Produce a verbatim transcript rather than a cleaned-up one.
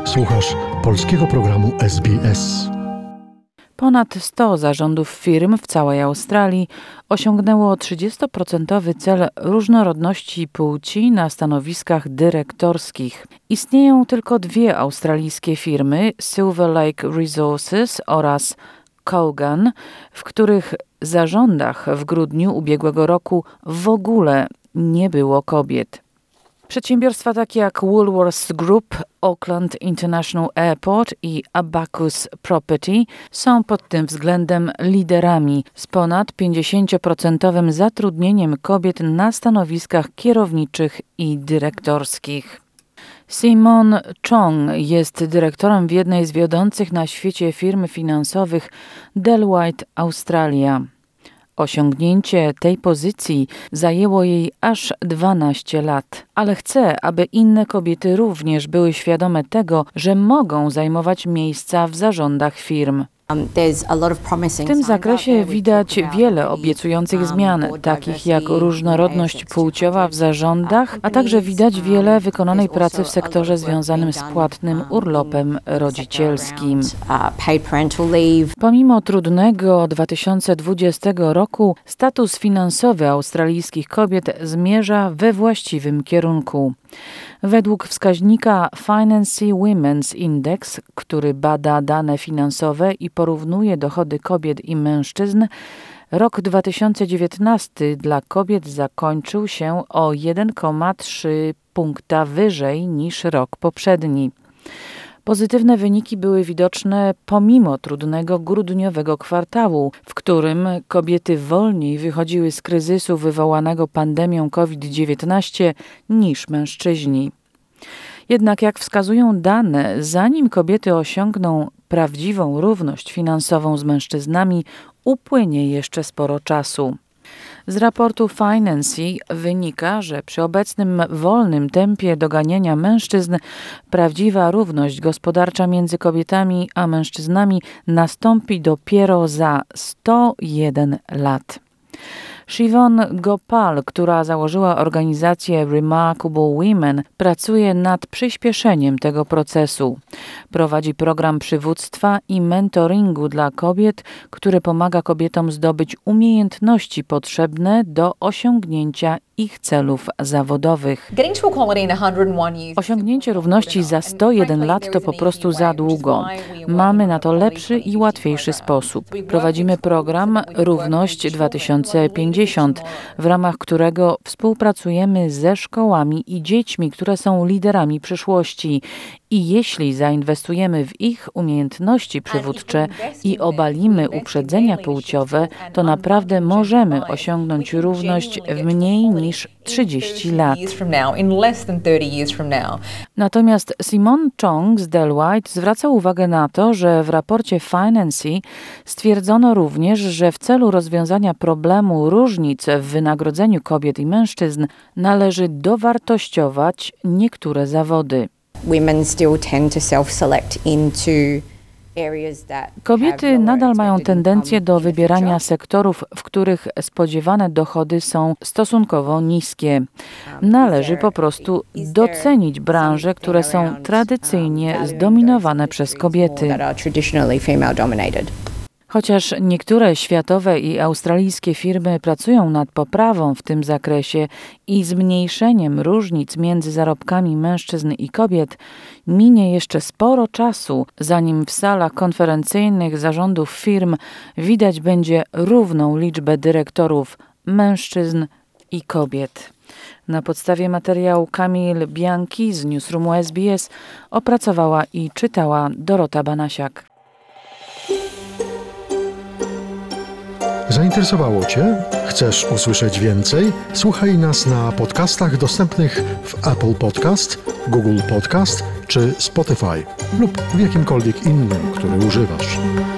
Słuchasz polskiego programu S B S. Ponad sto zarządów firm w całej Australii osiągnęło trzydziestoprocentowy cel różnorodności płci na stanowiskach dyrektorskich. Istnieją tylko dwie australijskie firmy, Silver Lake Resources oraz Kogan, w których zarządach w grudniu ubiegłego roku w ogóle nie było kobiet. Przedsiębiorstwa takie jak Woolworths Group, Auckland International Airport i Abacus Property są pod tym względem liderami z ponad pięćdziesięcioprocentowym zatrudnieniem kobiet na stanowiskach kierowniczych i dyrektorskich. Simon Chong jest dyrektorem w jednej z wiodących na świecie firm finansowych Deloitte Australia. Osiągnięcie tej pozycji zajęło jej aż dwanaście lat, ale chce, aby inne kobiety również były świadome tego, że mogą zajmować miejsca w zarządach firm. W tym zakresie widać wiele obiecujących zmian, takich jak różnorodność płciowa w zarządach, a także widać wiele wykonanej pracy w sektorze związanym z płatnym urlopem rodzicielskim. Pomimo trudnego dwa tysiące dwudziestego roku, status finansowy australijskich kobiet zmierza we właściwym kierunku. Według wskaźnika Finance Women's Index, który bada dane finansowe i porównuje dochody kobiet i mężczyzn, rok dwa tysiące dziewiętnasty dla kobiet zakończył się o jeden przecinek trzy punkta wyżej niż rok poprzedni. Pozytywne wyniki były widoczne pomimo trudnego grudniowego kwartału, w którym kobiety wolniej wychodziły z kryzysu wywołanego pandemią COVID dziewiętnaście niż mężczyźni. Jednak jak wskazują dane, zanim kobiety osiągną prawdziwą równość finansową z mężczyznami, upłynie jeszcze sporo czasu. Z raportu Finance wynika, że przy obecnym wolnym tempie doganiania mężczyzn prawdziwa równość gospodarcza między kobietami a mężczyznami nastąpi dopiero za sto jeden lat. Shivon Gopal, która założyła organizację Remarkable Women, pracuje nad przyspieszeniem tego procesu. Prowadzi program przywództwa i mentoringu dla kobiet, który pomaga kobietom zdobyć umiejętności potrzebne do osiągnięcia ich celów zawodowych. Osiągnięcie równości za sto jeden lat to po prostu za długo. Mamy na to lepszy i łatwiejszy sposób. Prowadzimy program Równość dwa tysiące pięćdziesiąt, w ramach którego współpracujemy ze szkołami i dziećmi, które są liderami przyszłości. I jeśli zainwestujemy w ich umiejętności przywódcze i obalimy uprzedzenia płciowe, to naprawdę możemy osiągnąć równość w mniej niż trzydzieści lat. Natomiast Simon Chong z Deloitte zwraca uwagę na to, że w raporcie Finance stwierdzono również, że w celu rozwiązania problemu różnic w wynagrodzeniu kobiet i mężczyzn należy dowartościować niektóre zawody. Kobiety nadal mają tendencję do wybierania sektorów, w których spodziewane dochody są stosunkowo niskie. Należy po prostu docenić branże, które są tradycyjnie zdominowane przez kobiety. Chociaż niektóre światowe i australijskie firmy pracują nad poprawą w tym zakresie i zmniejszeniem różnic między zarobkami mężczyzn i kobiet, minie jeszcze sporo czasu, zanim w salach konferencyjnych zarządów firm widać będzie równą liczbę dyrektorów mężczyzn i kobiet. Na podstawie materiału Kamil Bianchi z Newsroomu S B S opracowała i czytała Dorota Banasiak. Zainteresowało Cię? Chcesz usłyszeć więcej? Słuchaj nas na podcastach dostępnych w Apple Podcast, Google Podcast czy Spotify lub w jakimkolwiek innym, który używasz.